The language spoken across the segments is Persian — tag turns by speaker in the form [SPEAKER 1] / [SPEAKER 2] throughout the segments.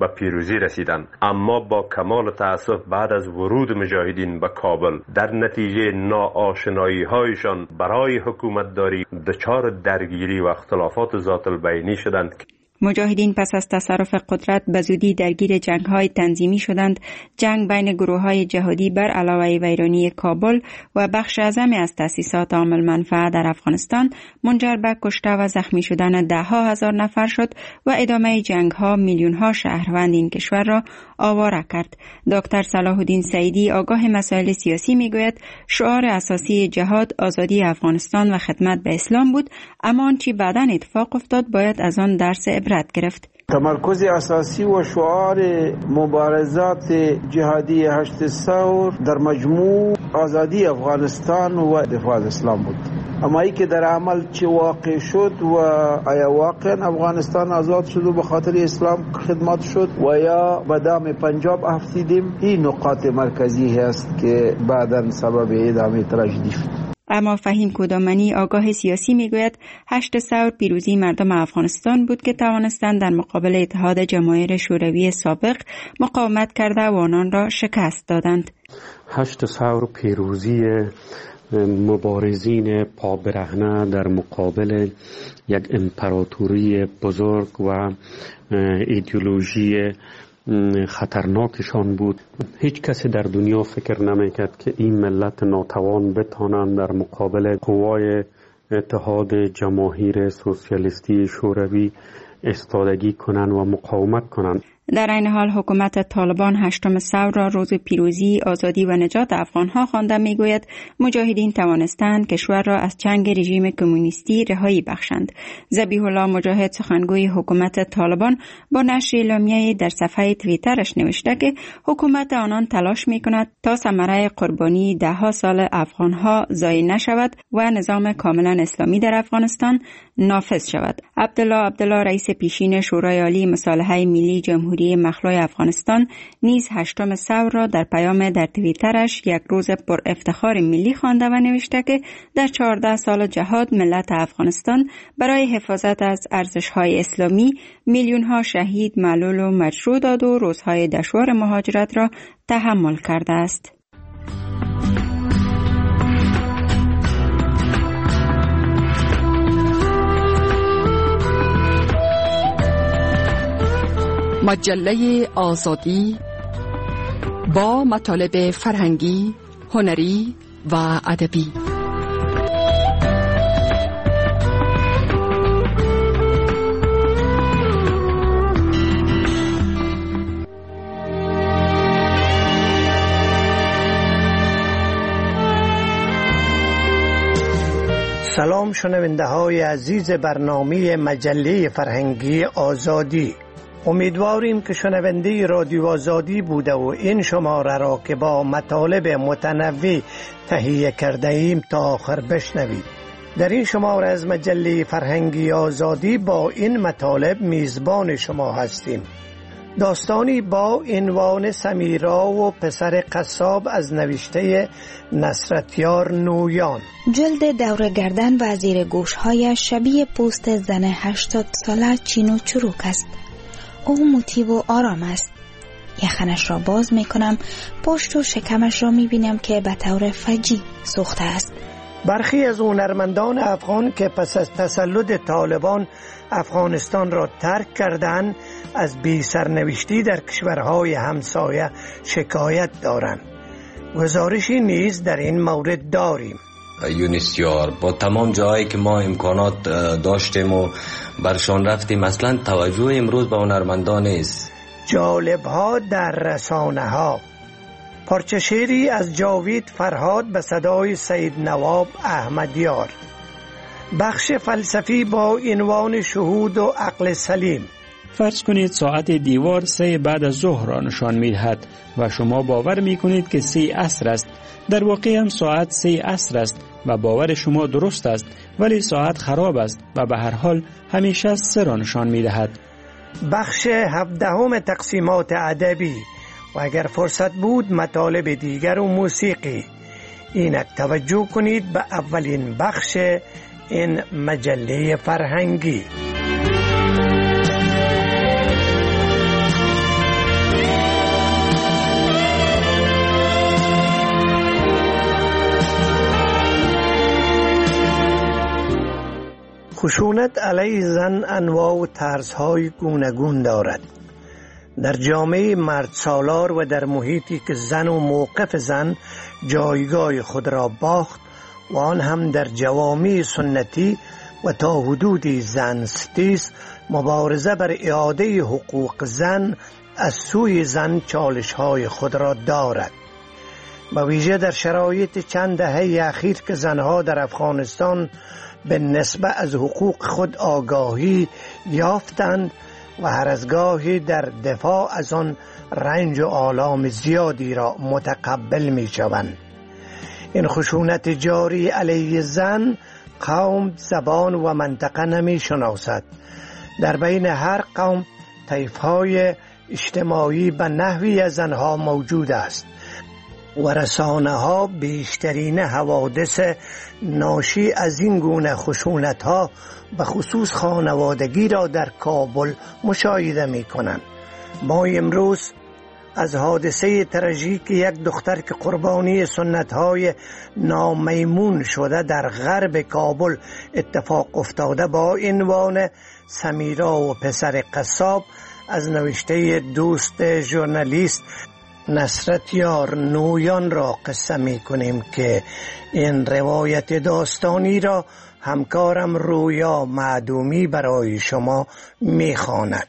[SPEAKER 1] به پیروزی رسیدند، اما با کمال تأسف بعد از ورود مجاهدین به کابل در نتیجه ناآشنایی هایشان برای حکومتداری دچار درگیری و اختلافات ذات البینی شدند.
[SPEAKER 2] مجاهدین پس از تصرف قدرت به زودی درگیر جنگ‌های تنظیمی شدند. جنگ بین گروه‌های جهادی بر علاوه ویرانی کابل و بخش اعظمی از تأسیسات عامل منفعه در افغانستان منجر به کشته و زخمی شدن ده‌ها هزار نفر شد و ادامه جنگ‌ها میلیون‌ها شهروند این کشور را آواره کرد. دکتر صلاح الدین سعیدی آگاه مسائل سیاسی میگوید شعار اساسی جهاد آزادی افغانستان و خدمت به اسلام بود، اما آنچه بعداً اتفاق افتاد باید از آن درس عبرت گرفت.
[SPEAKER 3] تمرکز اساسی و شعار مبارزات جهادی 8 ثور در مجموع آزادی افغانستان و دفاع از اسلام بود، اما ای که در عمل چه واقع شد و آیا واقعا افغانستان آزاد شد و به خاطر اسلام خدمت شد و یا به دام پنجاب افتیدیم، این نقاط مرکزی است که بعداً سبب ادامه تراژدی شد.
[SPEAKER 2] اما فهیم کودامنی آگاه سیاسی میگوید 8 ثور پیروزی مردم افغانستان بود که توانستند در مقابل اتحاد جماهیر شوروی سابق مقاومت کرده و آنان را شکست دادند.
[SPEAKER 4] 8 ثور پیروزی مبارزین پابرهنه در مقابل یک امپراتوری بزرگ و ایدئولوژی خطرناکشان بود. هیچ کسی در دنیا فکر نمیکرد که این ملت ناتوان بتوانند در مقابل قوای اتحاد جماهیر سوسیالیستی شوروی ایستادگی کنند و مقاومت کنند.
[SPEAKER 2] در این حال حکومت طالبان 8 ثور را روز پیروزی، آزادی و نجات افغانها خوانده میگوید مجاهدین توانستند کشور را از چنگ رژیم کمونیستی رهایی بخشند. ذبیح الله مجاهد سخنگوی حکومت طالبان با نشر اعلامیه‌ای در صفحه توییترش نوشته که حکومت آنان تلاش میکند تا ثمره قربانی ده‌ها سال افغانها ضایع نشود و نظام کاملا اسلامی در افغانستان نافذ شود. عبدالله رئیس پیشین شورای عالی مصالحه ملی جمهوری مخلوع افغانستان نیز 8 ثور را در پیام در توییترش یک روز پر افتخار ملی خوانده و نوشته که در 14 سال جهاد ملت افغانستان برای حفاظت از ارزش‌های اسلامی میلیون‌ها شهید، معلول و مجروح داد و روزهای دشوار مهاجرت را تحمل کرده است.
[SPEAKER 5] مجله آزادی با مطالب فرهنگی، هنری و ادبی.
[SPEAKER 6] سلام شنونده های عزیز برنامه مجله فرهنگی آزادی. امیدواریم که شنونده رادیو آزادی بوده و این شماره را که با مطالب متنوع تهیه کرده ایم تا آخر بشنوید. در این شماره از مجله فرهنگی آزادی با این مطالب میزبان شما هستیم. داستانی با عنوان سمیرا و پسر قصاب از نوشته نصرتیار نویان.
[SPEAKER 7] جلد دور گردن و زیر گوش‌هایش شبیه پوست زن 80 ساله چین و چروک است. او مطیع و آرام است. یخنش را باز می کنم، پشت و شکمش را می بینم که به طور فجی سوخته است.
[SPEAKER 6] برخی از هنرمندان افغان که پس از تسلط طالبان افغانستان را ترک کردند از بی سرنوشتی در کشورهای همسایه شکایت دارند. گزارشی نیز در این مورد داریم.
[SPEAKER 8] یونیسیار با تمام جایی که ما امکانات داشتیم و برشان رفتیم، اصلا توجه امروز به هنرمندان نیست.
[SPEAKER 6] جالب ها در رسانه ها. پارچه شعری از جاوید فرهاد به صدای سید نواب احمدیار. بخش فلسفی با عنوان شهود و عقل سلیم.
[SPEAKER 9] فرض کنید ساعت دیوار 3 بعد از ظهر را نشان می‌دهد و شما باور می‌کنید که 3 عصر است. در واقع هم ساعت 3 عصر است و باور شما درست است، ولی ساعت خراب است و به هر حال همیشه 3 را نشان می‌دهد.
[SPEAKER 6] بخش 17 تقسیمات ادبی و اگر فرصت بود مطالب دیگر و موسیقی. اینک توجه کنید به اولین بخش این مجله فرهنگی. خشونت علیه زن انواع و طرزهای گوناگون دارد. در جامعه مرد سالار و در محیطی که زن و موقف زن جایگاه خود را باخت و آن هم در جوامع سنتی و تا حدودی زن ستیز، مبارزه بر اعاده حقوق زن از سوی زن چالش‌های خود را دارد. به ویژه در شرایط چند دهه اخیر که زنها در افغانستان به نسبت از حقوق خود آگاهی یافتند و هر از گاهی در دفاع از آن رنج و آلام زیادی را متقبل می شوند. این خشونت جاری علیه زن قوم، زبان و منطقه نمی شناسد. در بین هر قوم طیف‌های اجتماعی به نحوی از زنها موجود است و رسانه ها بیشترین حوادث ناشی از این گونه خشونت ها به خصوص خانوادگی را در کابل مشاهده می کنند. ما امروز از حادثه تراژیک یک دختر که قربانی سنت های نامیمون شده در غرب کابل اتفاق افتاده با عنوان سمیرا و پسر قصاب از نوشته دوست ژورنالیست نصرت یار نویان را قصه می کنیم که این روایت داستانی را همکارم رویا معدومی برای شما می خواند.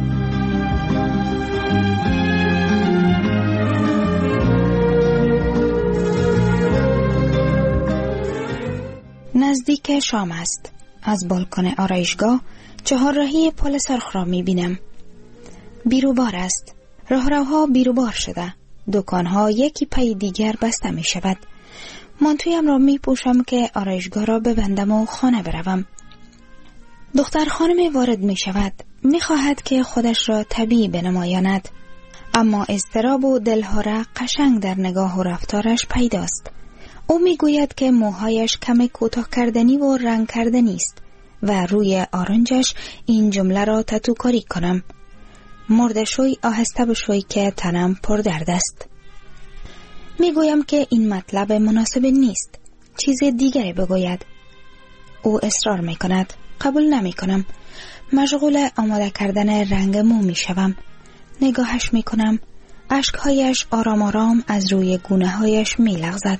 [SPEAKER 7] نزدیک شام است. از بالکن آرایشگاه چهارراهی پل سرخ را می بینم. بیروبار است. راهروها بیروبار شده. دکانها یکی پی دیگر بسته می شود. مانتویم را می پوشم که آرایشگاه را ببندم و خانه بروم. دختر خانم وارد می شود. می خواهد که خودش را طبیعی بنمایاند. اما اضطراب و دلهره قشنگ در نگاه و رفتارش پیداست. او می گوید که موهایش کم کوتاه کردنی و رنگ کردنی است و روی آرنجش این جمله را تتوکاری کنم: مرده شوی آهسته بشوی که تنم پر درد است. می گویم که این مطلب مناسب نیست، چیز دیگری بگوید. او اصرار می کند. قبول نمی کنم. مشغول آماده کردن رنگ مو می شوم. نگاهش می کنم. اشکهایش آرام آرام از روی گونه هایش می لغزد.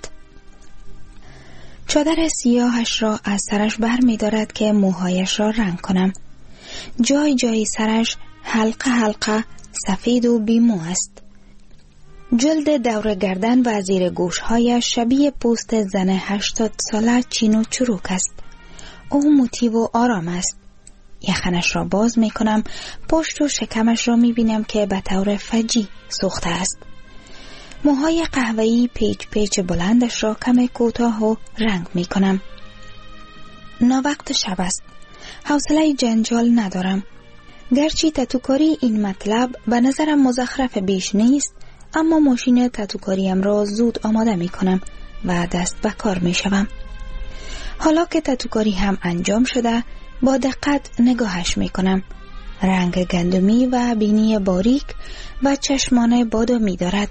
[SPEAKER 7] چادر سیاهش را از سرش بر می دارد که موهایش را رنگ کنم. جای جای سرش حلقه حلقه سفید و بیمو است. جلد دور گردن و زیر گوشهایش شبیه پوست زن 80 ساله چین و چروک است. او موتیو و آرام است. یخنش را باز می کنم. پشت و شکمش را می بینم که به طور فجی سوخته است. موهای قهوه‌ای پیچ پیچ بلندش را کم کوتاه و رنگ می کنم. ناوقت شب است. حوصله جنجال ندارم. گرچه تتوکاری این مطلب به نظرم مزخرف بیش نیست، اما ماشین تتوکاریم را زود آماده می کنم و دست به کار می شوم. حالا که تتوکاری هم انجام شده، با دقت نگاهش می کنم. رنگ گندمی و بینی باریک و چشمان بادامی دارد.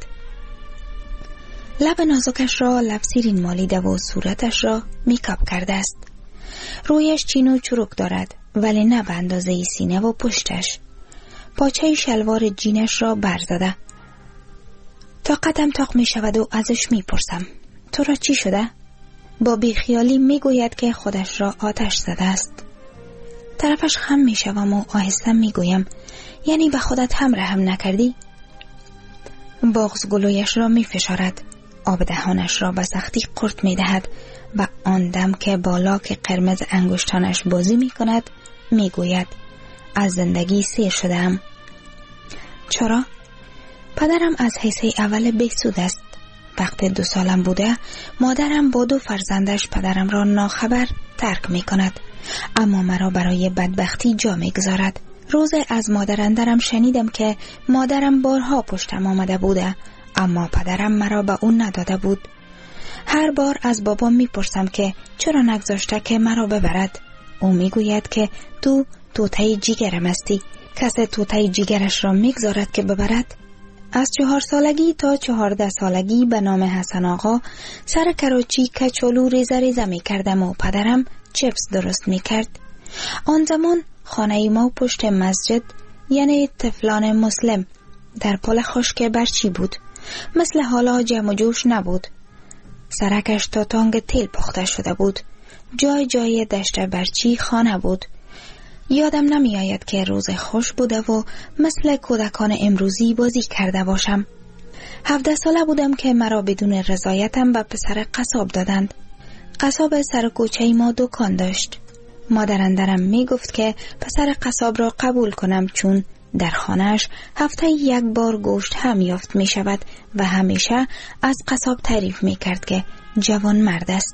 [SPEAKER 7] لب نازکش را لبسیرین مالیده و صورتش را میکاپ کرده است. رویش چین و چروک دارد، ولی نه به اندازه سینه و پشتش. پاچه شلوار جینش را برزده. طاقتم تاق می شود و ازش می پرسم: تو را چی شده؟ با بیخیالی می گوید که خودش را آتش زده است. طرفش خم می شوم و آهسته می گویم: یعنی به خودت هم رحم نکردی؟ بغض گلویش را می فشارد. آب دهانش را به سختی قورت می دهد و آن دم که بالا که قرمز انگشتانش بازی می کند می گوید: از زندگی سیر شدم. چرا؟ پدرم از حیث اول بهسود است. وقتی 2 سالم بوده مادرم با 2 فرزندش پدرم را ناخبر ترک می کند، اما مرا برای بدبختی جا می گذارد. روز از مادر اندرم شنیدم که مادرم بارها پشتم آمده بوده، اما پدرم مرا به اون نداده بود. هر بار از بابام میپرسم که چرا نگذاشته که مرا ببرد. او میگوید که تو توته جیگرم هستی. کسی توته جیگرش را میگذارد که ببرد؟ از 4 سالگی تا 14 سالگی به نام حسن آقا سر کراچی کچالو ریزه ریزه میکردم و پدرم چپس درست میکرد. آن زمان خانه ما پشت مسجد یعنی طفلان مسلم در پل خشک برچی بود. مثل حالا جمع و جوش نبود. سرکش تا تانگ تیل پخته شده بود. جای جای دشت برچی خانه بود. یادم نمی آید که روز خوش بوده و مثل کودکان امروزی بازی کرده باشم. 17 ساله بودم که مرا بدون رضایتم به پسر قصاب دادند. قصاب سر کوچه ما دکان داشت. مادرندرم می گفت که پسر قصاب را قبول کنم، چون در خانهش هفته یک بار گوشت هم یافت می شود و همیشه از قصاب تعریف می کرد که جوان مرد است.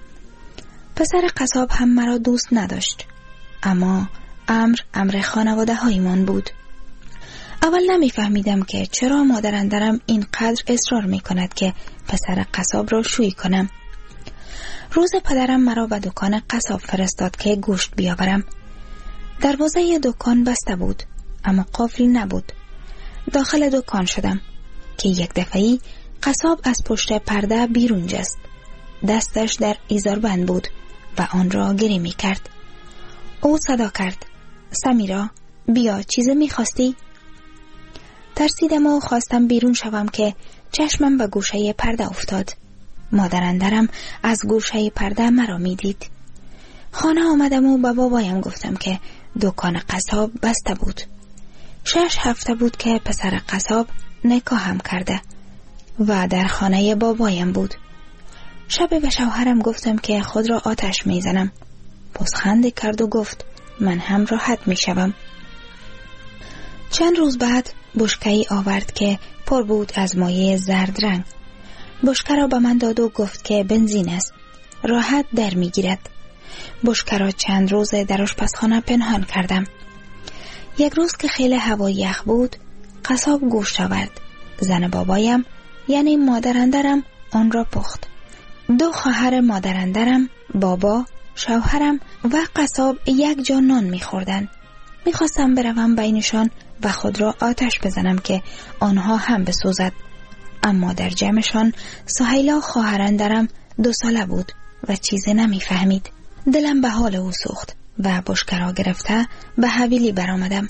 [SPEAKER 7] پسر قصاب هم مرا دوست نداشت، اما امر خانواده هایمان بود. اول نمی فهمیدم که چرا مادرندرم اینقدر اصرار می کند که پسر قصاب را شویی کنم. روز پدرم مرا به دکان قصاب فرستاد که گوشت بیاورم. دروازه دکان بسته بود، اما قفل نبود. داخل دکان شدم که یک دفعی قصاب از پشت پرده بیرون جست. دستش در ایزاربند بود و آن را گری می کرد. او صدا کرد: سمیرا، بیا، چیزی می خواستی؟ ترسیدم و خواستم بیرون شوم که چشمم به گوشه پرده افتاد. مادرندرم از گوشه پرده مرا می دید. خانه آمدم و به بابایم گفتم که دکان قصاب بسته بود. 6 هفته بود که پسر قصاب نکاحم کرده و در خانه بابایم بود. شب به شوهرم گفتم که خود را آتش می زنم. پوزخند کرد و گفت من هم راحت می شوم. چند روز بعد بشکه‌ای آورد که پر بود از مایع زرد رنگ. بشکه را به من داد و گفت که بنزین است، راحت در می گیرد. بشکه را چند روز در آشپزخانه پنهان کردم. یک روز که خیلی هوا یخ بود، قصاب گوشت آورد. زن بابایم یعنی مادرندرم آن را پخت. 2 خواهر مادرندرم، بابا، شوهرم و قصاب یک جا نان می‌خوردند. می‌خواستم بروم بینشان و خود را آتش بزنم که آنها هم بسوزد، اما در جمعشان سهیلا خواهرندرم 2 ساله بود و چیزی نمی‌فهمید. دلم به حال او سوخت و بشکه را گرفته به حویلی برآمدم.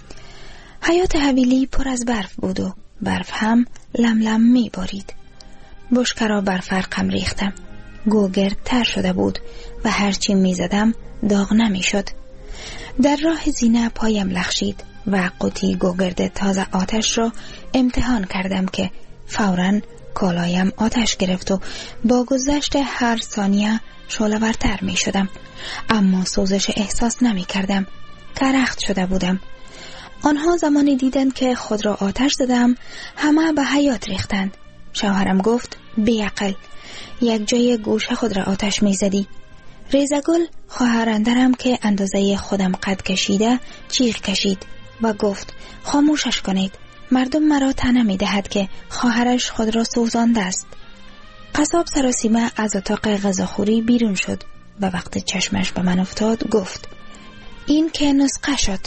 [SPEAKER 7] حیات حویلی پر از برف بود و برف هم لملم می‌بارید. بشکه را بر فرقم ریختم. گوگرد تر شده بود و هرچی می‌زدم داغ نمی‌شد. در راه زینه پایم لغزید و قوطی گوگرد تازه آتش را امتحان کردم که فوراً کالایم آتش گرفت و با گذشت هر ثانیه شعله‌ورتر می‌شدم، اما سوزش احساس نمی‌کردم. کرخت شده بودم. آنها زمانی دیدند که خود را آتش زدم، همه به حیاط ریختند. شوهرم گفت بیعقل، یک جای گوشه خود را آتش می‌زدی. ریزگل خواهرندرم که اندازه خودم قد کشیده چیغ کشید و گفت خاموشش کنید، مردم مرا طعنه می‌دهد که خواهرش خود را سوزانده است. قصاب سراسیمه از اتاق غذاخوری بیرون شد و وقتی چشمش به من افتاد گفت این که نسخه شد.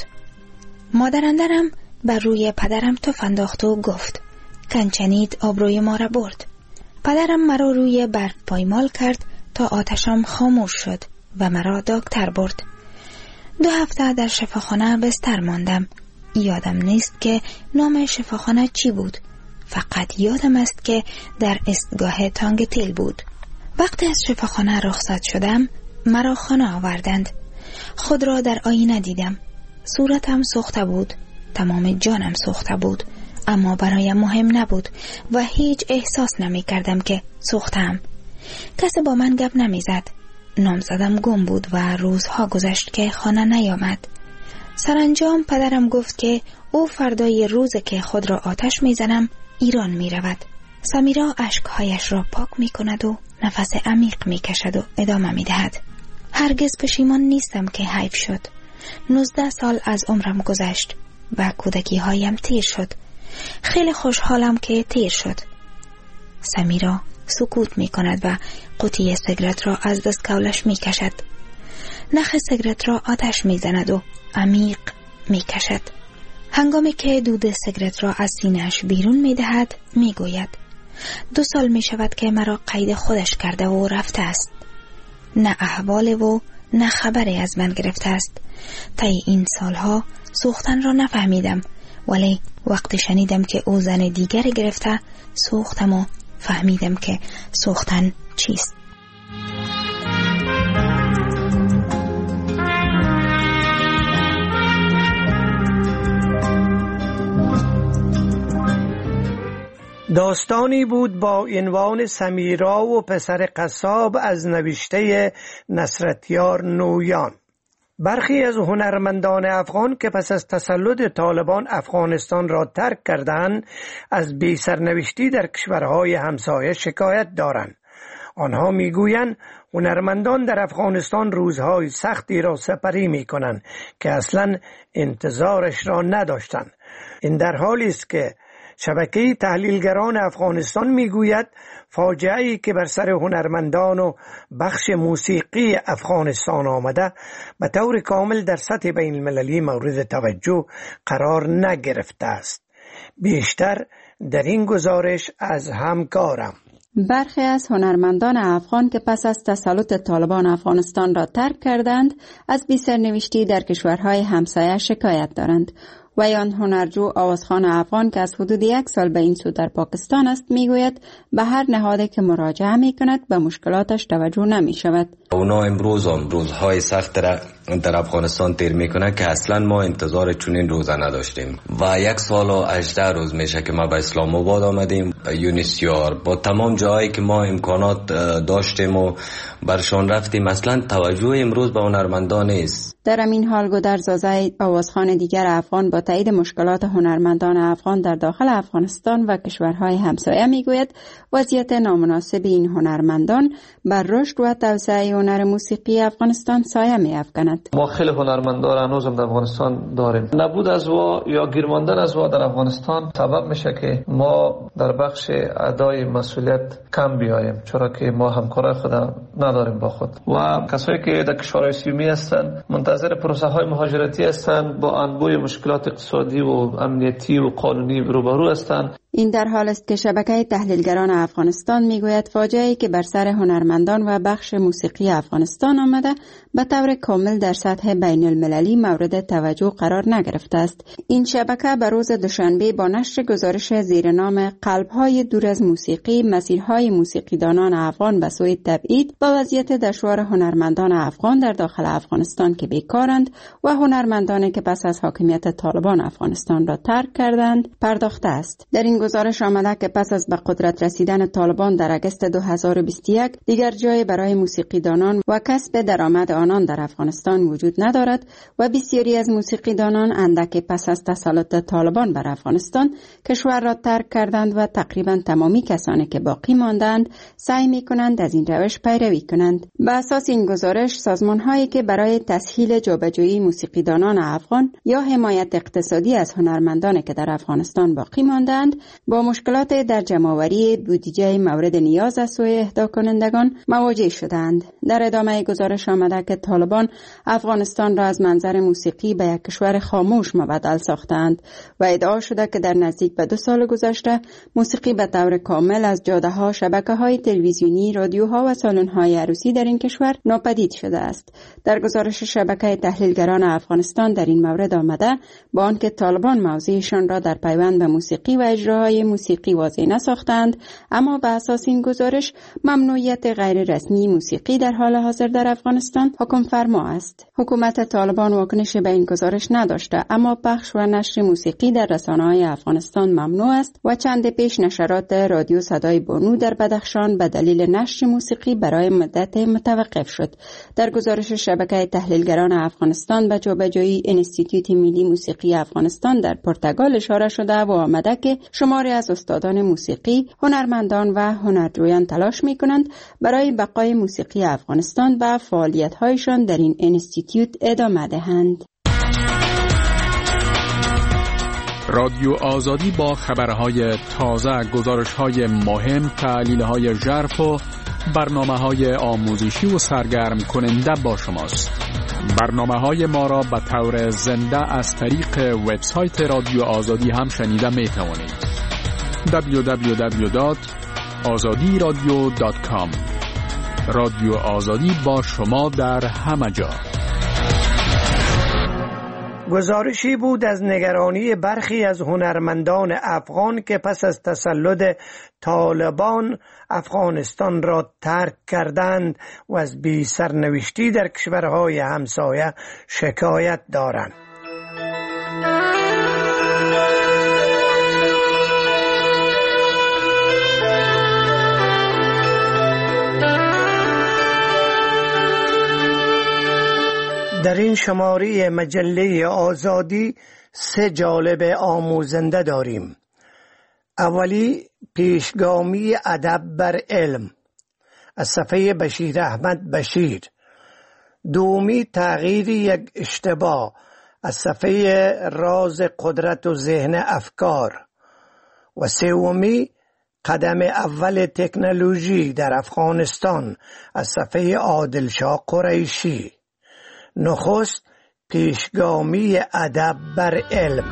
[SPEAKER 7] مادرندرم بر روی پدرم تف انداخت و گفت کنچنید آبروی ما را برد. پدرم مرا روی برف پایمال کرد تا آتشم خاموش شد و مرا دکتر برد. 2 هفته در شفاخانه بستر ماندم. یادم نیست که نام شفاخانه چی بود، فقط یادم است که در ایستگاه تانگ تیل بود. وقتی از شفاخانه رخصت شدم مرا خانه آوردند. خود را در آینه دیدم. صورتم سوخته بود، تمام جانم سوخته بود، اما برایم مهم نبود و هیچ احساس نمی کردم که سوختم. کسی با من گپ نمی زد. نامزدم گم بود و روزها گذشت که خانه نیامد. سرانجام پدرم گفت که او فردای روز که خود را آتش می زنم ایران می رود. سمیرا اشکهایش را پاک می کند و نفس عمیق می کشد و ادامه می دهد. هرگز پشیمان نیستم که حیف شد. 19 سال از عمرم گذشت و کودکی هایم تیر شد. خیلی خوشحالم که تیر شد. سمیرا سکوت می کند و قوطی سیگرت را از دستکولش می کشد. نخ سیگرت را آتش می زند و عمیق می کشد. هنگامی که دود سیگرت را از سینه‌اش بیرون می دهد می گوید 2 سال می شود که مرا قید خودش کرده و رفته است. نه احوال و نه خبری از من گرفته است. طی این سالها سوختن را نفهمیدم، ولی وقتی شنیدم که او زن دیگری گرفته سوختم و فهمیدم که سوختن چیست.
[SPEAKER 6] داستانی بود با عنوان سمیرا و پسر قصاب از نوشته نصرتیار نویان. برخی از هنرمندان افغان که پس از تسلط طالبان افغانستان را ترک کردند از بی‌سرنوشتی در کشورهای همسایه شکایت دارند. آنها میگویند هنرمندان در افغانستان روزهای سختی را سپری میکنند که اصلا انتظارش را نداشتند. این در حالی است که شبکه تحلیلگران افغانستان میگوید فاجعه‌ای که بر سر هنرمندان و بخش موسیقی افغانستان آمده به طور کامل در سطح بین المللی مورد توجه قرار نگرفته است. بیشتر در این گزارش از همکارم.
[SPEAKER 2] برخی از هنرمندان افغان که پس از تسلط طالبان افغانستان را ترک کردند از بی‌سرنوشتی در کشورهای همسایه شکایت دارند. و آن هنرجو آوازخوان افغان که از حدود 1 سال به این سو در پاکستان است میگوید به هر نهادی که مراجعه می کند به مشکلاتش توجه نمی شود.
[SPEAKER 8] اونا امروز روزهای سخت در افغانستان تیر میکنه که اصلا ما انتظار چنین روزا نداشتیم و 1 سال و 18 روز میشه که ما به اسلام آباد آمدیم. یونیسیار با تمام جایی که ما امکانات داشتیم و برشان رفتیم، اصلا توجه امروز به هنرمندان نیست.
[SPEAKER 2] در این حال گودرزازه آوازخوان دیگر افغان با تایید مشکلات هنرمندان افغان در داخل افغانستان و کشورهای همسایه میگوید وضعیت نامناسب این هنرمندان بر رشد و توسعه هنر موسیقی افغانستان سایه می‌افکند.
[SPEAKER 10] ما خیلی هنرمندان هنوزم در افغانستان داریم. نبود از وا یا گیر ماندن از وا در افغانستان سبب میشه که ما در بخش ادای مسئولیت کم بیاییم، چرا که ما همکارای خود نداریم با خود و کسایی که در کشورهای سیومی هستند منتظر پروسه های مهاجرتی هستند، با انبوه مشکلات اقتصادی و امنیتی و قانونی روبرو هستند.
[SPEAKER 2] این در حال است که شبکه تحلیلگران افغانستان میگوید فاجعه‌ای که بر سر هنرمندان و بخش موسیقی افغانستان آمده به طور کامل در سطح بین المللی مورد توجه قرار نگرفته است. این شبکه به روز دوشنبه با نشر گزارش زیر نام قلب‌های دور از موسیقی مسیرهای موسیقیدانان افغان به سوی تبعید با وضعیت دشوار هنرمندان افغان در داخل افغانستان که بیکارند و هنرمندانی که پس از حاکمیت طالبان افغانستان را ترک کردند پرداخته است. در این گزارش آمده که پس از به قدرت رسیدن طالبان در اگست 2021 دیگر جای برای موسیقیدانان و کسب درآمد آنان در افغانستان وجود ندارد و بسیاری از موسیقیدانان اندک پس از تسلط طالبان بر افغانستان کشور را ترک کردند و تقریبا تمامی کسانی که باقی ماندند سعی می‌کنند از این روش پیروی کنند. به اساس این گزارش سازمان‌هایی که برای تسهیل جابجایی موسیقیدانان افغان یا حمایت اقتصادی از هنرمندانی که در افغانستان باقی ماندند با مشکلات در جمع‌آوری بودجه مورد نیاز از سوی اهدا کنندگان مواجه شدند. در ادامه گزارش آمده که طالبان افغانستان را از منظر موسیقی به یک کشور خاموش مبدل ساختند و ادعا شده که در نزدیک به 2 سال گذشته موسیقی به طور کامل از جاده‌ها، شبکه‌های تلویزیونی، رادیوها و سالن‌های عروسی در این کشور ناپدید شده است. در گزارش شبکه تحلیلگران افغانستان در این مورد آمده با آنکه طالبان موضعشان را در پیوند به موسیقی و اجراهای موسیقی واضح نساختند، اما به اساس این گزارش ممنوعیت غیر رسمی موسیقی در حال حاضر در افغانستان حکم فرما است. حکومت طالبان واکنش به این گزارش نداشته، اما پخش و نشر موسیقی در رسانه‌های افغانستان ممنوع است و چند پیش نشرات رادیو صدای بانو در بدخشان به دلیل نشر موسیقی برای مدت متوقف شد. در گزارش شبکه تحلیلگران افغانستان به جابجایی انستیتوت ملی موسیقی افغانستان در پرتغال اشاره شده و آمده که شماری از استادان موسیقی، هنرمندان و هنرجویان تلاش می‌کنند برای بقای موسیقی افغانستان و فعالیت‌هایشان در این انستیتوت ادامه دهند.
[SPEAKER 11] رادیو آزادی با خبرهای تازه، گزارش‌های مهم، تحلیل‌های ژرف و برنامه‌های آموزشی و سرگرم کننده با شماست. برنامه‌های ما را به طور زنده از طریق وبسایت رادیو آزادی هم شنیده می‌توانید. www.azadiradio.com رادیو آزادی با شما در همه جا.
[SPEAKER 6] گزارشی بود از نگرانی برخی از هنرمندان افغان که پس از تسلط طالبان افغانستان را ترک کردند و از بی سرنوشتی در کشورهای همسایه شکایت دارند. در این شماره مجله آزادی 3 جالب آموزنده داریم. اولی پیشگامی ادب بر علم از صفحه بشیر احمد بشیر. دومی تغییر یک اشتباه از صفحه راز قدرت و ذهن افکار. و سومی قدم اول تکنولوژی در افغانستان از صفحه عادلشاه قریشی. نخست پیشگامی ادب بر علم.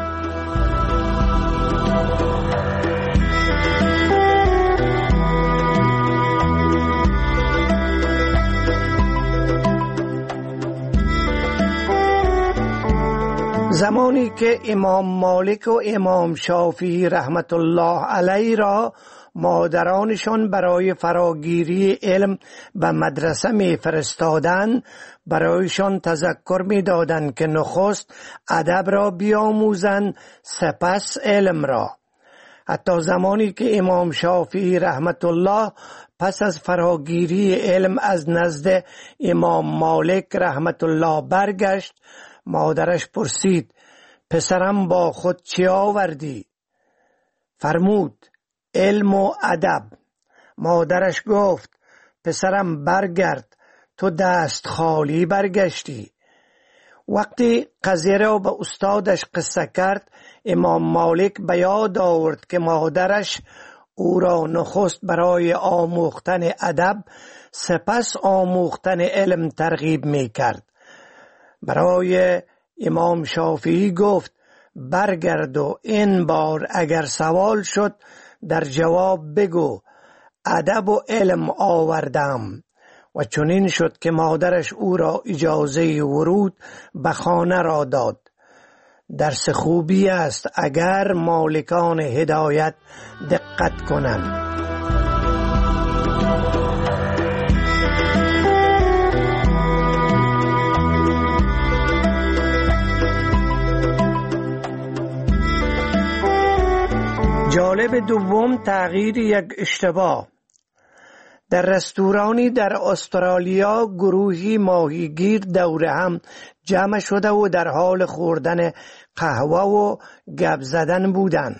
[SPEAKER 6] زمانی که امام مالک و امام شافعی رحمت الله علیه را مادرانشان برای فراگیری علم به مدرسه می فرستادند، برایشان تذکر می دادند که نخست ادب را بیاموزند سپس علم را. حتی زمانی که امام شافعی رحمت الله پس از فراگیری علم از نزد امام مالک رحمت الله برگشت، مادرش پرسید پسرم با خود چی آوردی؟ فرمود علم و ادب. مادرش گفت پسرم برگرد، تو دست خالی برگشتی. وقتی قضیه را به استادش قصه کرد، امام مالک به یاد آورد که مادرش او را نخست برای آموختن ادب سپس آموختن علم ترغیب می کرد. برای امام شافعی گفت برگرد و این بار اگر سوال شد در جواب بگو ادب و علم آوردم. و چنین شد که مادرش او را اجازه ورود به خانه را داد. درس خوبی است اگر مالکان هدایت دقت کنند. جالب دوم تغییر یک اشتباه. در رستورانی در استرالیا گروهی ماهیگیر دور هم جمع شده و در حال خوردن قهوه و گپ زدن بودند.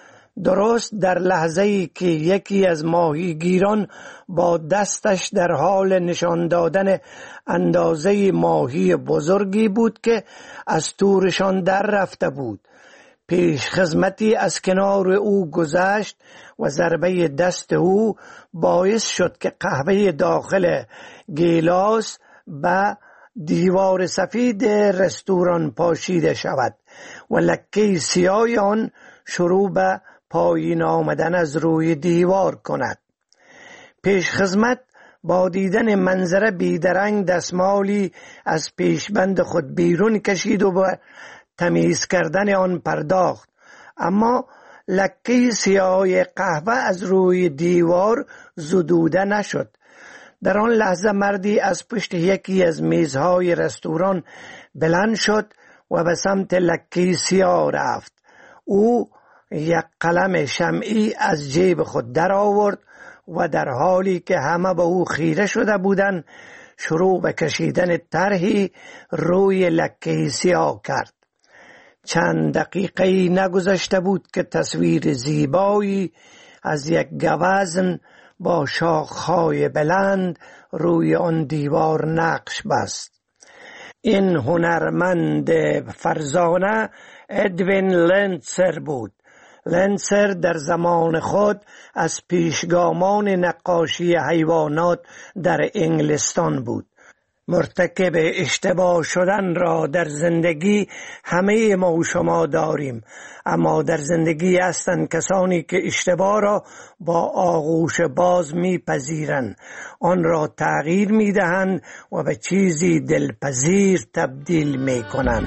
[SPEAKER 6] درست در لحظه‌ای که یکی از ماهیگیران با دستش در حال نشان دادن اندازه ماهی بزرگی بود که از تورشان در رفته بود، پیش خدمتی از کنار او گذشت و ضربه دست او باعث شد که قهوه داخل گیلاس به دیوار سفید رستوران پاشیده شود و لکه سیاه آن شروع به پایین آمدن از روی دیوار کند. پیش خدمت با دیدن منظره بیدرنگ دستمالی از پیشبند خود بیرون کشید و به تمیز کردن آن پرداخت، اما لکه سیاه قهوه از روی دیوار زدوده نشد. در آن لحظه مردی از پشت یکی از میزهای رستوران بلند شد و به سمت لکه سیاه رفت. او یک قلم شمعی از جیب خود در آورد و در حالی که همه به او خیره شده بودند شروع به کشیدن طرحی روی لکه سیاه کرد. چند دقیقه نگذشته بود که تصویر زیبایی از یک گوزن با شاخهای بلند روی آن دیوار نقش بست. این هنرمند فرزانه ادوین لنسر بود. لنسر در زمان خود از پیشگامان نقاشی حیوانات در انگلستان بود. مرتکب اشتباه شدن را در زندگی همه ما و شما داریم، اما در زندگی هستند کسانی که اشتباه را با آغوش باز میپذیرند، آن را تغییر میدهند و به چیزی دلپذیر تبدیل میکنند.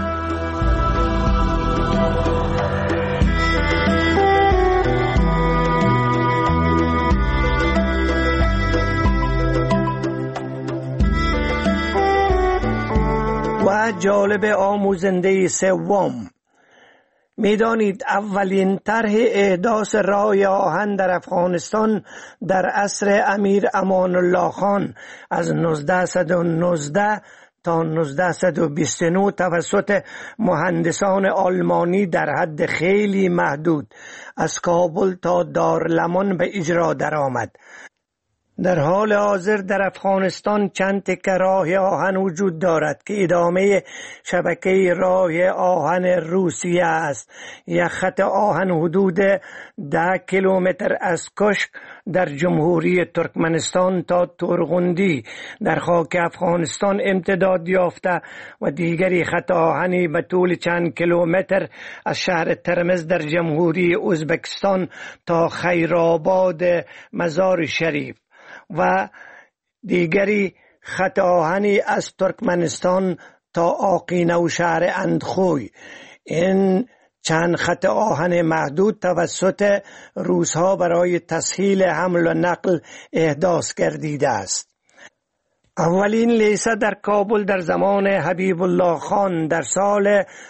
[SPEAKER 6] و جالب آموزنده سوم، میدانید اولین طرح احداث راه آهن در افغانستان در عصر امیر امان الله خان از 1919 تا 1929 توسط مهندسان آلمانی در حد خیلی محدود از کابل تا دارالمان به اجرا درآمد. در حال حاضر در افغانستان چند تکه راه آهن وجود دارد که ادامه شبکه راه آهن روسیه است. یک خط آهن حدود 10 کیلومتر از کشک در جمهوری ترکمنستان تا تورغوندی در خاک افغانستان امتداد یافته و دیگری خط آهنی به طول چند کیلومتر از شهر ترمز در جمهوری ازبکستان تا خیرآباد مزار شریف و دیگری خط آهنی از ترکمنستان تا آقینه و شهر اندخوی. این چند خط آهن محدود توسط روس‌ها برای تسهیل حمل و نقل احداث گردیده است. اولین لیسه در کابل در زمان حبیب الله خان در سال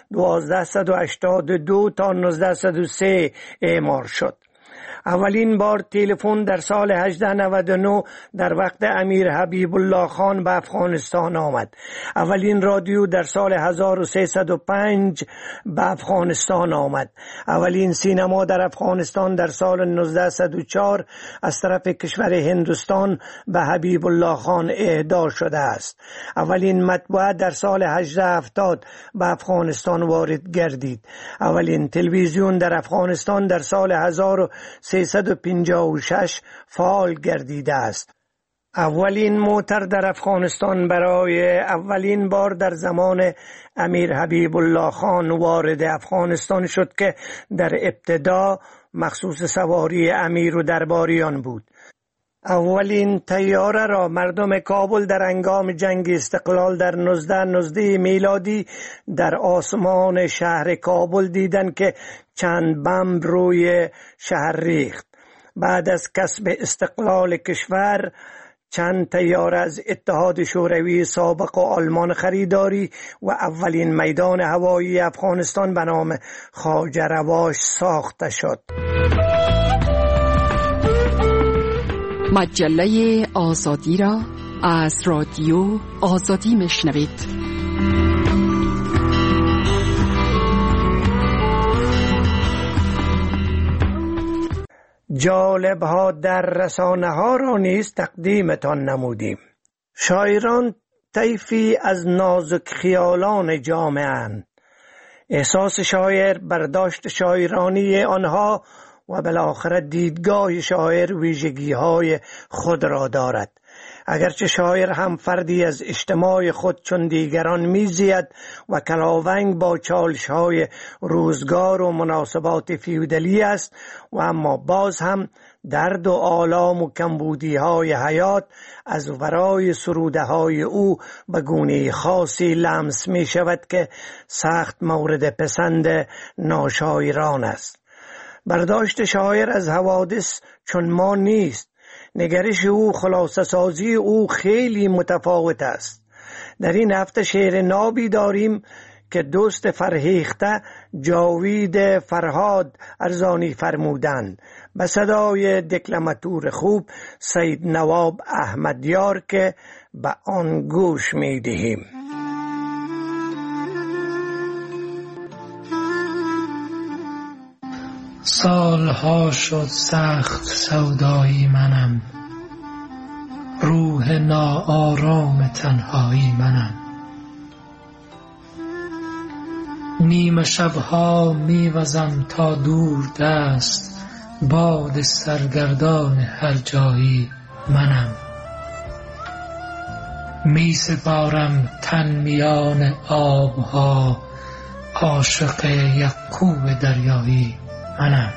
[SPEAKER 6] 1282 تا 1903 اعمار شد. اولین بار تلفن در سال 1899 در وقت امیر حبیب الله خان به افغانستان آمد. اولین رادیو در سال 1305 به افغانستان آمد. اولین سینما در افغانستان در سال 1904 از طرف کشور هندوستان به حبیب الله خان اهدا شده است. اولین مطبوعه در سال 1870 به افغانستان وارد گردید. اولین تلویزیون در افغانستان در سال 1356 فعال گردیده است. اولین موتر در افغانستان برای اولین بار در زمان امیر حبیب الله خان وارد افغانستان شد که در ابتدا مخصوص سواری امیر و درباریان بود. اولین طیاره را مردم کابل در هنگام جنگ استقلال در 1919 میلادی در آسمان شهر کابل دیدند که چند بمب روی شهر ریخت. بعد از کسب استقلال کشور چند طیاره از اتحاد شوروی سابق و آلمان خریداری و اولین میدان هوایی افغانستان به نام خواجه رواش ساخته شد.
[SPEAKER 5] مجله آزادی را از رادیو آزادی میشنوید.
[SPEAKER 6] جالب ها در رسانه ها را نیز تقدیمتان نمودیم. شاعران طیفی از نازک خیالان جامعه اند. احساس شاعر، برداشت شاعرانی آنها و بالاخره دیدگاه شاعر ویژگی های خود را دارد. اگرچه شاعر هم فردی از اجتماع خود چون دیگران میزید و کلاونگ با چالش های روزگار و مناسبات فیودالی است و اما باز هم درد و آلام و کمبودی های حیات از ورای سروده های او به گونه خاصی لمس می شود که سخت مورد پسند ناشاعران است. برداشت شاعر از حوادث چون ما نیست. نگرش او، خلاصه سازی او خیلی متفاوت است. در این هفته شعر نابی داریم که دوست فرهیخته جاوید فرهاد ارزانی فرمودند به صدای دکلماتور خوب سید نواب احمدیار که به آن گوش می دهیم.
[SPEAKER 12] سالها شد سخت سودایی منم، روح ناآرام تنهایی منم. نیمه شبها میوزم تا دور دست، باد سرگردان هر جایی منم. می سپارم تن میان آبها، عاشق یک کوه دریایی منم.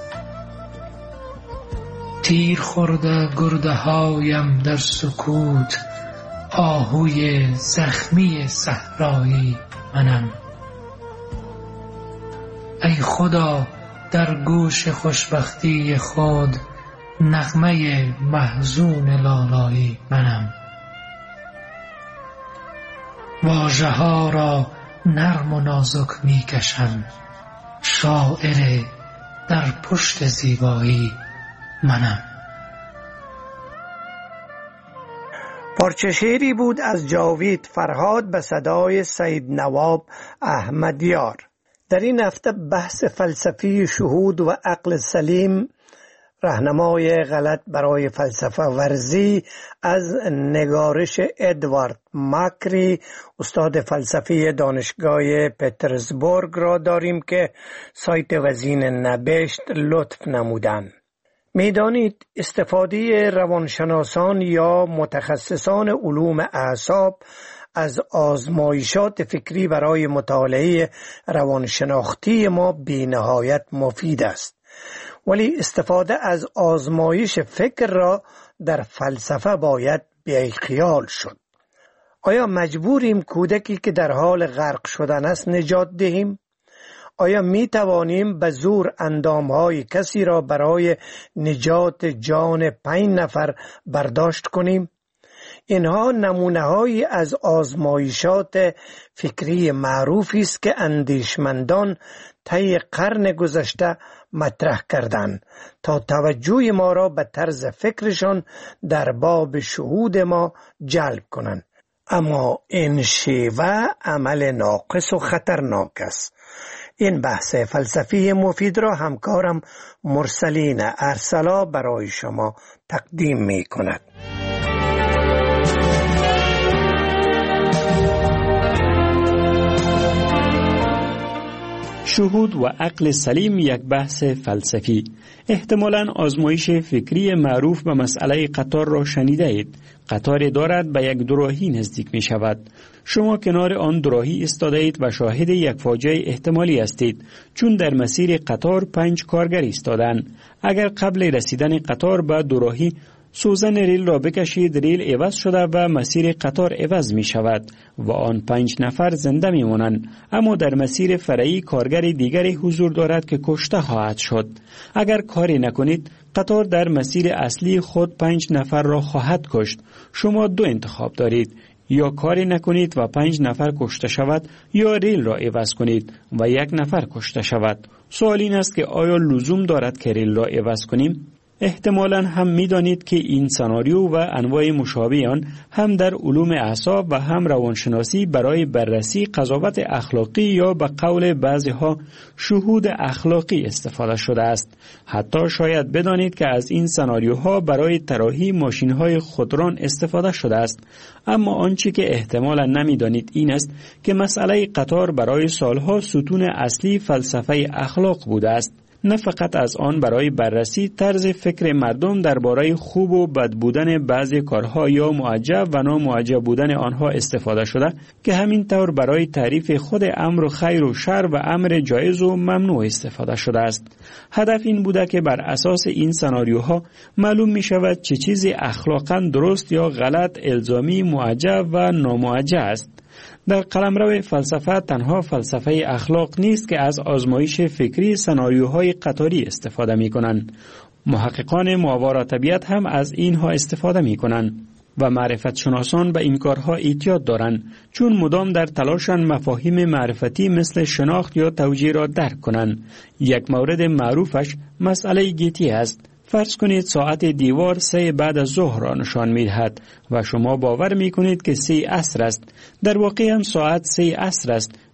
[SPEAKER 12] تیر خورده گرده هایم در سکوت، آهوی زخمی صحرایی منم. ای خدا در گوش خوشبختی خود، نغمه محزون لالایی منم. واژه ها را نرم و نازک می کشم، شاعر در پشت زیبایی منم.
[SPEAKER 6] پارچه شعری بود از جاوید فرهاد به صدای سید نواب احمدیار. در این هفته بحث فلسفی شهود و عقل سلیم، راهنمای غلط برای فلسفه ورزی، از نگارش ادوارد ماکری استاد فلسفی دانشگاه پترزبورگ را داریم که سایت وزین نبشت لطف نمودند. میدانید استفاده روانشناسان یا متخصصان علوم اعصاب از آزمایشات فکری برای مطالعه روانشناختی ما بی نهایت مفید است، ولی استفاده از آزمایش فکر را در فلسفه باید بی‌خیال شد. آیا مجبوریم کودکی که در حال غرق شدن است نجات دهیم؟ آیا می توانیم به زور اندامهای کسی را برای نجات جان 5 نفر برداشت کنیم؟ اینها نمونه‌هایی از آزمایشات فکری معروفی است که اندیشمندان طی قرن گذشته مطرح کردند تا توجه ما را به طرز فکرشان در باب شهود ما جلب کنند. اما این شیوه عمل ناقص و خطرناک است. این بحث فلسفی مفید را همکارم مرسلین ارسلا برای شما تقدیم می کند.
[SPEAKER 9] شهود و عقل سلیم یک بحث فلسفی. احتمالاً آزمایش فکری معروف به مسئله قطار را شنیده اید. قطاری دارد به یک دوراهی نزدیک می شود. شما کنار آن دوراهی ایستاده اید و شاهد یک فاجعه احتمالی هستید، چون در مسیر قطار 5 کارگر ایستادند. اگر قبل رسیدن قطار به دوراهی سوزن ریل را بکشید، ریل عوض شده و مسیر قطار عوض می شود و آن 5 نفر زنده می مانند، اما در مسیر فرعی کارگر دیگری حضور دارد که کشته خواهد شد. اگر کاری نکنید قطار در مسیر اصلی خود 5 نفر را خواهد کشت. شما 2 انتخاب دارید، یا کاری نکنید و 5 نفر کشته شود، یا ریل را عوض کنید و 1 نفر کشته شود. سوال این است که آیا لزوم دارد که ریل را عوض کنیم؟ احتمالاً هم می دانید که این سناریو و انواع مشابه آن هم در علوم اعصاب و هم روانشناسی برای بررسی قضاوت اخلاقی یا به قول بعضی ها شهود اخلاقی استفاده شده است. حتی شاید بدانید که از این سناریوها برای طراحی ماشین‌های خودران استفاده شده است. اما آنچه که احتمالاً نمی دانید این است که مسئله قطار برای سالها ستون اصلی فلسفه اخلاق بوده است. نه فقط از آن برای بررسی طرز فکر مردم درباره خوب و بد بودن بعضی کارها یا معجب و نامعجب بودن آنها استفاده شده، که همین طور برای تعریف خود امر خیر و شر و امر جایز و ممنوع استفاده شده است. هدف این بوده که بر اساس این سناریوها معلوم می شود چه چیزی اخلاقاً درست یا غلط، الزامی، معجب و نامعجب است. در قلمرو فلسفه تنها فلسفه اخلاق نیست که از آزمایش فکری سناریوهای قطاری استفاده می کنند. محققان ماورا طبیعت هم از اینها استفاده می کنند و معرفت شناسان به این کارها اعتیاد دارند، چون مدام در تلاشند مفاهیم معرفتی مثل شناخت یا توجیه را درک کنند. یک مورد معروفش مسئله گیتی است. فرض کنید ساعت دیوار 3 بعد از ظهر را نشان می‌دهد و شما باور می‌کنید که 3 عصر است. در واقع هم ساعت 3 عصر است،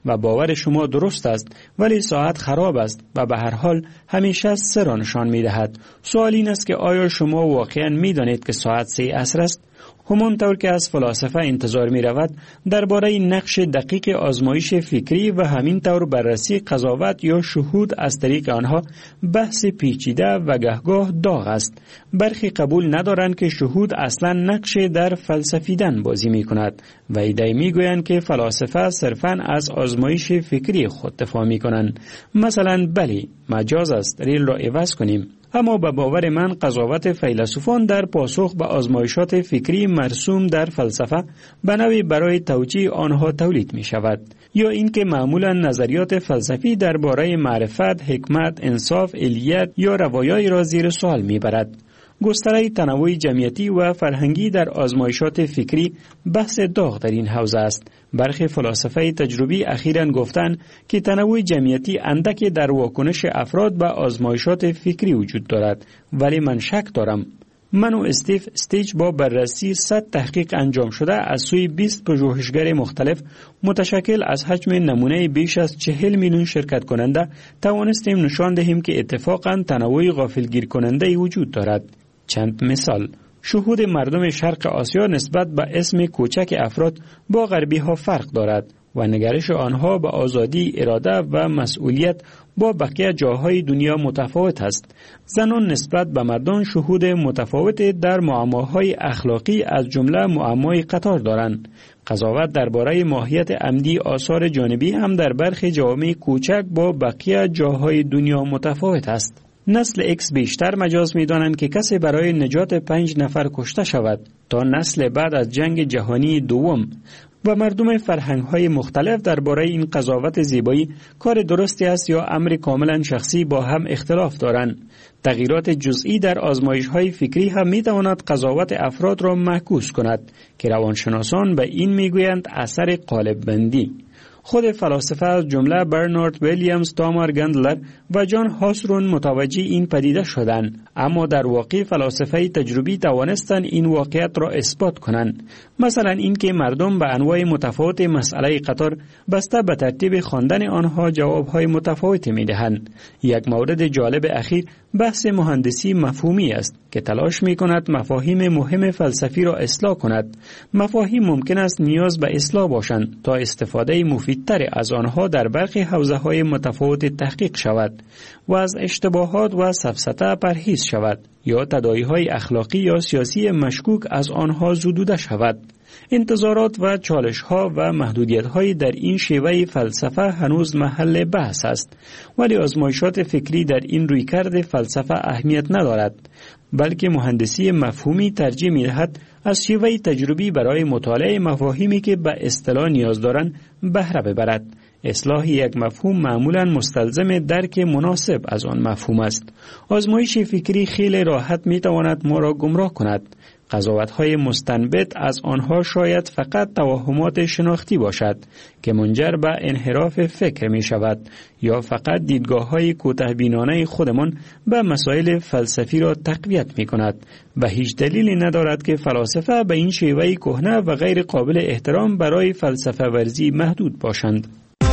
[SPEAKER 9] و باور شما درست است ولی ساعت خراب است و به هر حال همیشه 3 را نشان می دهد. سوال این است که آیا شما واقعا می دانید که ساعت 3 عصر است؟ همانطور که از فلاسفه انتظار می رود درباره نقش دقیق آزمایش فکری و همین طور بررسی قضاوت یا شهود از طریق آنها بحث پیچیده و گهگاه داغ است. برخی قبول ندارند که شهود اصلا نقش در فلسفیدن بازی می کند و ایده می گویند که فلاسفه صرفاً از آزمایش فکری خود دفاع می کنند. مثلا بلی مجاز است ریل را عوض کنیم، اما به باور من قضاوت فیلسوفان در پاسخ به آزمایشات فکری مرسوم در فلسفه به نوعی برای توجیه آنها تولید می شود، یا اینکه معمولا نظریات فلسفی درباره معرفت، حکمت، انصاف، علیت یا روایای را زیر سوال می برد. گستره تنوع جمعیتی و فرهنگی در آزمایشات فکری بحث داغ در این حوزه است. برخی فلاسفه تجربی اخیراً گفتند که تنوع جمعیتی اندک در واکنش افراد به آزمایشات فکری وجود دارد، ولی من شک دارم. من و استیو استیج با بررسی 100 تحقیق انجام شده از سوی 20 پژوهشگر مختلف متشکل از حجم نمونه بیش از 40 میلیون شرکت کننده توانستیم نشان دهیم که اتفاقاً تنوع غافلگیر کننده وجود دارد. چند مثال: شهود مردم شرق آسیا نسبت به اسم کوچک افراد با غربی ها فرق دارد و نگرش آنها به آزادی، اراده و مسئولیت با بقیه جاهای دنیا متفاوت است. زنان نسبت به مردان شهود متفاوت در معماهای اخلاقی از جمله معمای قطار دارند. قضاوت درباره ماهیت عمدی آثار جانبی هم در برخی جوامع کوچک با بقیه جاهای دنیا متفاوت است. نسل اکس بیشتر مجاز می دانند که کسی برای نجات 5 نفر کشته شود تا نسل بعد از جنگ جهانی دوم، و مردم فرهنگ‌های مختلف درباره این قضاوت زیبایی کار درستی است یا امر کاملا شخصی با هم اختلاف دارند. تغییرات جزئی در آزمایش‌های فکری هم می‌تواند قضاوت افراد را معکوس کند که روانشناسان به این می‌گویند اثر قالب بندی. خود فلاسفه از جمله برنارد ویلیامز، تامار گندلر و جان هاسرون متوجه این پدیده شدند، اما در واقع فلاسفه تجربی توانستند این واقعیت را اثبات کنند. مثلا اینکه مردم به انواع متفاوت مسئله قطار بسته به ترتیب خواندن آنها جوابهای متفاوتی می‌دهند. یک مورد جالب اخیر بحث مهندسی مفهومی است که تلاش می‌کند مفاهیم مهم فلسفی را اصلاح کند. مفاهیم ممکن است نیاز به اصلاح باشند تا استفاده مفیدتر از آنها در برخی حوزه‌های متفاوت تحقیق شود و از اشتباهات و سفسطه پرهیز شود یا تداعی‌های اخلاقی یا سیاسی مشکوک از آنها زدوده شود. انتظارات و چالش‌ها و محدودیت‌های در این شیوه فلسفه هنوز محل بحث است، ولی آزمایشات فکری در این رویکرد فلسفه اهمیت ندارد، بلکه مهندسی مفهومی ترجیح می‌دهد از شیوه تجربی برای مطالعه مفاهیمی که به اصطلاح نیاز دارند بهره ببرد. اصلاح یک مفهوم معمولاً مستلزم درک مناسب از آن مفهوم است. آزمایش فکری خیلی راحت می‌تواند ما را گمراه کند. قضاوت‌های مستنبط از آنها شاید فقط توهمات شناختی باشد که منجر به انحراف فکر می شود یا فقط دیدگاه‌های کوتاه‌بینانه خودمان به مسائل فلسفی را تقویت می کند و هیچ دلیلی ندارد که فلاسفه به این شیوه کهنه و غیر قابل احترام برای فلسفه ورزی محدود باشند.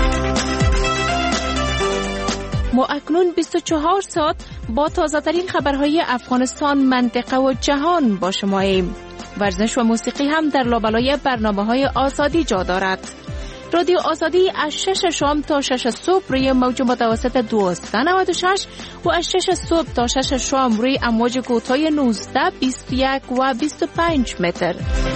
[SPEAKER 13] ما اکنون 24 ساعت با تازه‌ترین خبرهای افغانستان، منطقه و جهان با شماییم. ورزش و موسیقی هم در لابلای برنامه‌های آزادی جا دارد. رادیو آزادی از 6 شام تا 6 صبح روی موج متوسط 1296 و از 6 صبح تا 6 شام روی امواج کوتاه 19، 21 و 25 متر.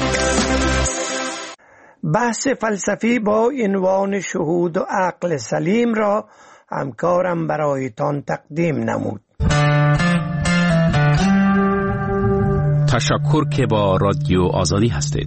[SPEAKER 6] بحث فلسفی با عنوان شهود و عقل سلیم را همکارم برایتان تقدیم نمود.
[SPEAKER 14] تشکر که با رادیو آزادی هستید.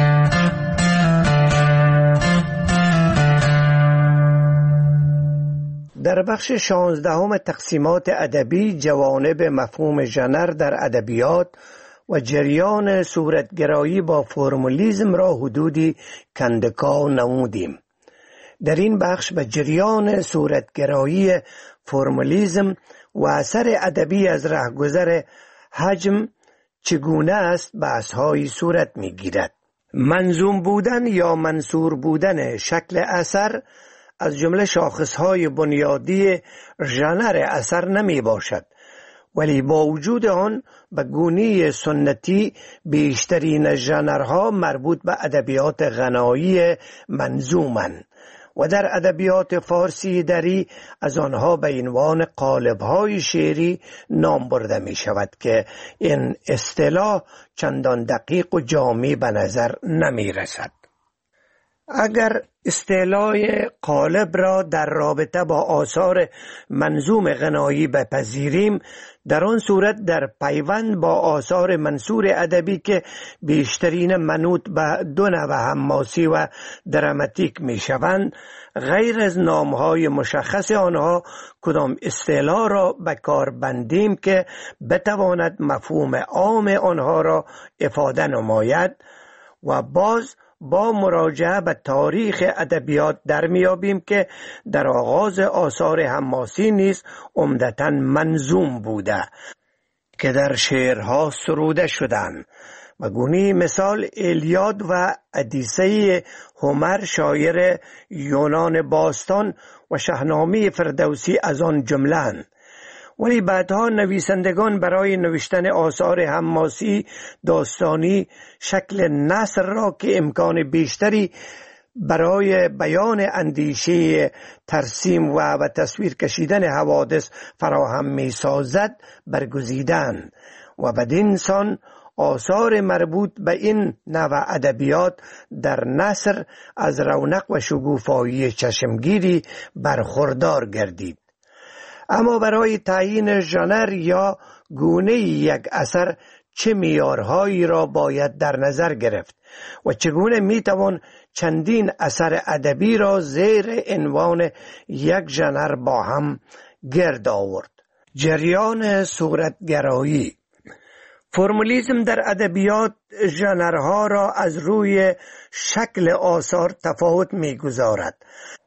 [SPEAKER 6] در بخش 16 تقسیمات ادبی جوانب مفهوم ژنر در ادبیات و جریان صورتگرایی با فرمولیسم را حدودی کندکاو نمودیم. در این بخش به جریان صورتگرایی فرمولیسم و اثر ادبی از رهگذر حجم چگونه است بحث‌هایی صورت می‌گیرد. منظوم بودن یا منثور بودن شکل اثر از جمله شاخصهای بنیادی ژانر اثر نمی باشد، ولی با وجود آن به گونه سنتی بیشترین ژانرها مربوط به ادبیات غنایی منظومند و در ادبیات فارسی دری از آنها به عنوان قالب‌های شعری نام برده می شود که این اصطلاح چندان دقیق و جامع به نظر نمی رسد. اگر اصطلاح قالب را در رابطه با آثار منظوم غنایی بپذیریم، در آن صورت در پیوند با آثار منثور ادبی که بیشترین منوط به دو نوع حماسی و دراماتیک می شوند، غیر از نامهای مشخص آنها کدام اصطلاح را به کار بندیم که بتواند مفهوم عام آنها را افاده نماید و باز با مراجعه به تاریخ ادبیات در میابیم که در آغاز آثار حماسی نیز عمدتاً منظوم بوده که در شعرها سروده شدند. و گونه مثال ایلیاد و ادیسه هومر شاعر یونان باستان و شاهنامه فردوسی از آن جمله‌اند. ولی بعدها نویسندگان برای نوشتن آثار حماسی داستانی شکل نثر را که امکان بیشتری برای بیان اندیشه ترسیم و تصویر کشیدن حوادث فراهم می سازد برگزیدند و بدین سان آثار مربوط به این نوع ادبیات در نثر از رونق و شگوفایی چشمگیری برخوردار گردید. اما برای تعیین ژانر یا گونه یک اثر چه معیارهایی را باید در نظر گرفت و چگونه میتوان چندین اثر ادبی را زیر عنوان یک ژانر با هم گرد آورد؟ جریان صورتگرایی. فرمولیسم در ادبیات ژانرها را از روی شکل آثار تفاوت می‌گذارد،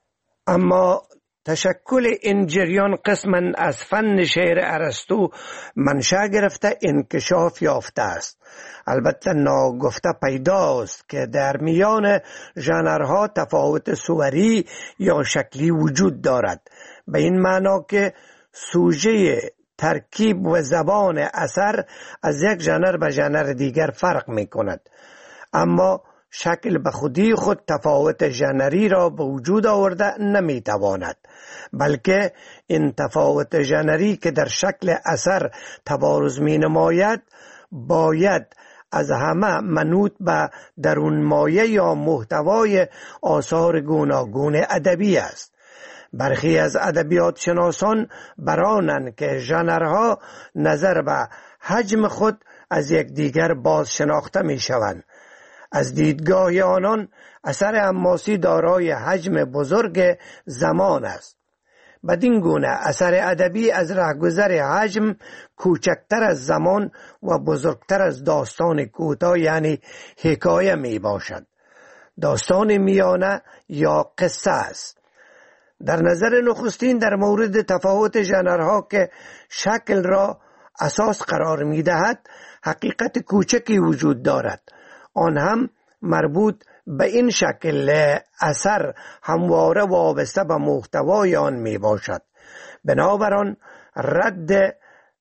[SPEAKER 6] اما تشکل این جریان قسماً از فن شعر ارسطو منشأ گرفته انکشاف یافته است. البته ناگفته پیداست که در میان ژانرها تفاوت صوری یا شکلی وجود دارد، به این معنا که سوژه، ترکیب و زبان اثر از یک ژانر به ژانر دیگر فرق می کند، اما شکل به خودی خود تفاوت ژانری را به وجود آورده نمی تواند، بلکه این تفاوت ژانری که در شکل اثر تبارز می نماید باید از همه منوط به درون مایه یا محتوای آثار گوناگون ادبی است. برخی از ادبیات شناسان برانند که ژانرها نظر به حجم خود از یکدیگر باز شناخته می شوند. از دیدگاه آنان اثر حماسی دارای حجم بزرگ زمان است. بدین گونه اثر ادبی از رهگذر حجم کوچکتر از زمان و بزرگتر از داستان کوتاه یعنی حکایه می باشد. داستان میانه یا قصه است. در نظر نخستین در مورد تفاوت ژانرها که شکل را اساس قرار می دهد حقیقت کوچکی وجود دارد، آن هم مربوط به این شکل اثر همواره وابسته به محتوای آن می باشد. بنابراین رد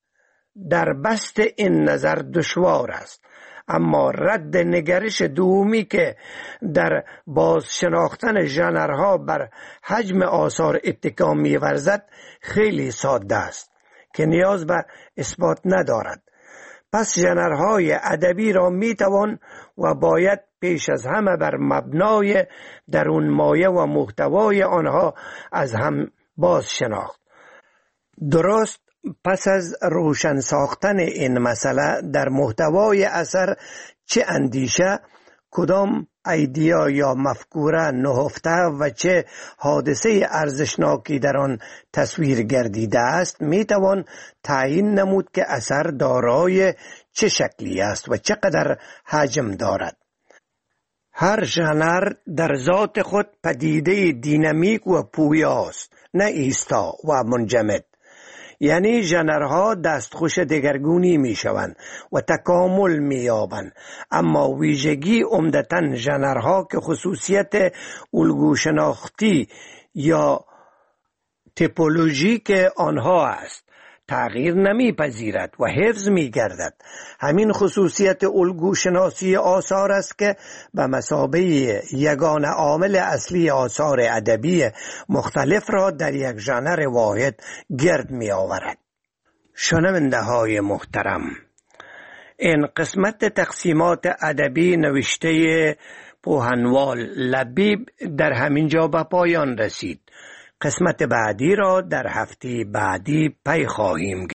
[SPEAKER 6] در بست این نظر دشوار است، اما رد نگرش دومی که در باز شناختن ژانرها بر حجم آثار اتکا می ورزد خیلی ساده است که نیاز به اثبات ندارد. پس ژانرهای ادبی را می توان و باید پیش از همه بر مبنای درون مایه و محتوای آنها از هم باز شناخت. درست پس از روشن ساختن این مسئله در محتوای اثر چه اندیشه، کدام ایدیا یا مفکوره نهفته و چه حادثه ارزشناکی در آن تصویر گردیده است می توان تعیین نمود که اثر دارای چه شکلی است و چقدر حجم دارد. هر ژانر در ذات خود پدیده دینامیک و پویاست، نه ایستا و منجمد. یعنی ژانرها دستخوش دگرگونی می شوند و تکامل می یابند، اما ویژگی عمدتاً ژانرها که خصوصیت الگو شناختی یا تیپولوژیک آنها است تغییر نمیپذیرد و حفظ می‌گردد. همین خصوصیت الگوشناسی آثار است که به مثابه یگانه عامل اصلی آثار ادبی مختلف را در یک ژانر واحد گرد می‌آورد. شنونده های محترم، این قسمت تقسیمات ادبی نوشته پوهنوال لبیب در همین جا به پایان رسید. قسمت بعدی را در هفته بعدی پی خواهیم